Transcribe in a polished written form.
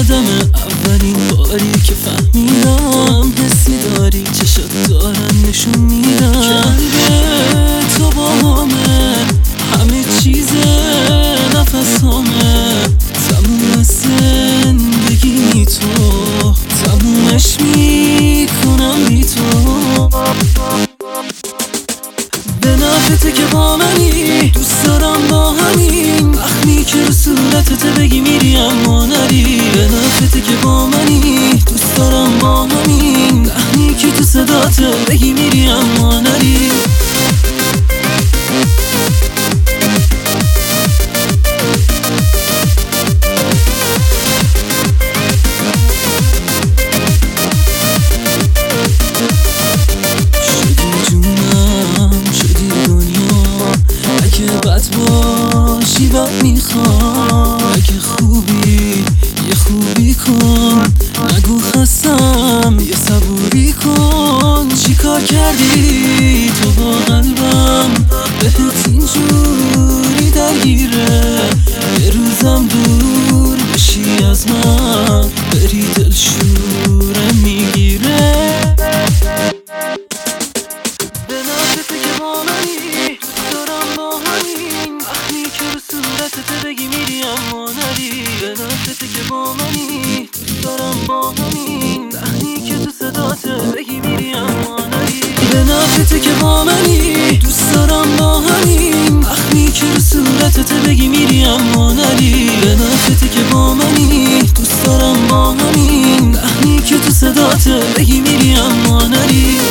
یادم اولین باری که فهمیدم حسی داری، چشات دارن نشون میدن که قلب تو با همه چیز نفسامه. تموم زندگی بی تو، تمومش میکنم بی تو. به نفته که با منی، دوست دارم با همین وقتی که رو صورتت بگی میری اما نری. به نفته که با منی، دوست دارم با همین وقتی که تو صدات بگی میری اما نری. بد باشی بد میخوام، اگه خوبی یه خوبی کن، نگو خستم یه صبوری کن. چی کار کردی تو با قلبم، بهت اینجوری درگیره؟ یه روزم دور بشی از من، بری دلشورم میگیره. به نفته که با منی، دوست دارم با همین وقتی که رو صورتت بگی میری اما نری. به نفته که با منی، دوست دارم با همین وقتی که تو صدات بگی میری اما نری. به نفته که با منی، دوست دارم با همین وقتی که رو صورتت بگی میری اما نری. به نفته که با منی، دوست دارم با همین وقتی که تو صدات بگی میری اما نری.